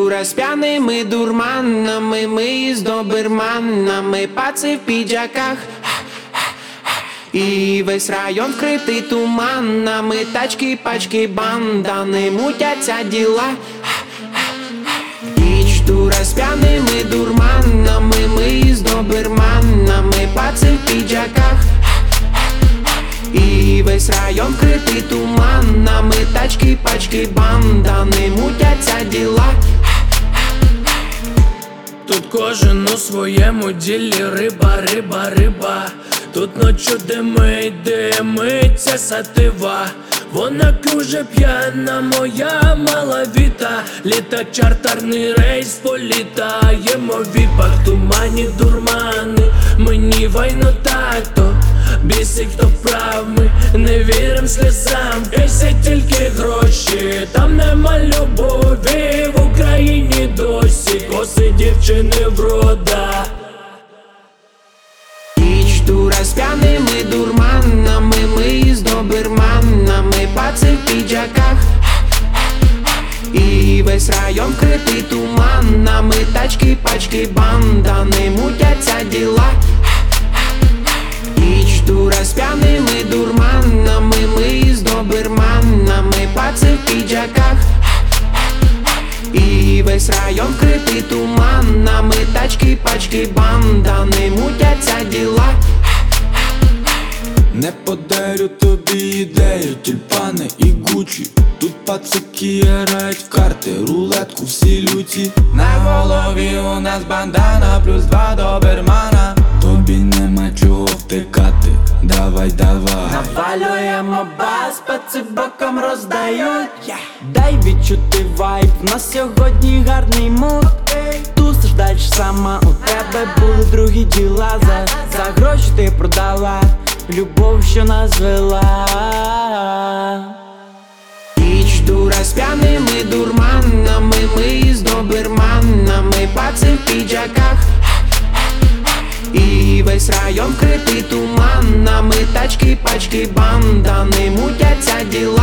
тура з п'яними дурманами, ми з доберманами, паци в піджаках. І весь район вкритий туманами, тачки, пачки, бандани, мутяться діла. Ніч тура з п'яними дурманами, ми з доберманами, паци в піджаках. І весь район вкритий туманами, тачки, пачки, бандани, мутяться діла. Тут кожен у своєму ділі, риба, риба, риба. Тут ночу димиться сатива. Вона куже п'яна, моя малавіта. Літак чартерний рейс, політаємо в віпах. Тумані дурмани, мені вайно так-то. Бісить, хто прав, ми не вірим сльозам. Бісять тільки гроші, там нема любові. В Україні досі коси дівчини врода. Ніч тура з п'яними дурманами, ми з доберманами, паци в піджаках. І весь район вкритий туманами, тачки, пачки, бандани, мутяться діла. Ніч тура з п'яними дурманами, ми з доберманами, паци в піджаках. І весь район вкритий туманами, тачки, пачки, бандани, мутяться діла. Не подарю тобі ідею, тюльпани і гучі. Тут пацики грають в карти, рулетку всі люті. На голові у нас бандана, плюс 2 добермана. Тобі нема чого втикати, давай, давай. Навалюємо бас, паци боком роздають. Дай відчути вайб, в нас сьогодні гарний муд. Тусиш дальше сама, у тебе були другі діла. За гроші ти продала любов, що нас звела. Ніч тура з п'яними дурманами, ми з доберманами, паци в піджаках. І весь район вкритий туманами, тачки, пачки, бандани, мутяться діла.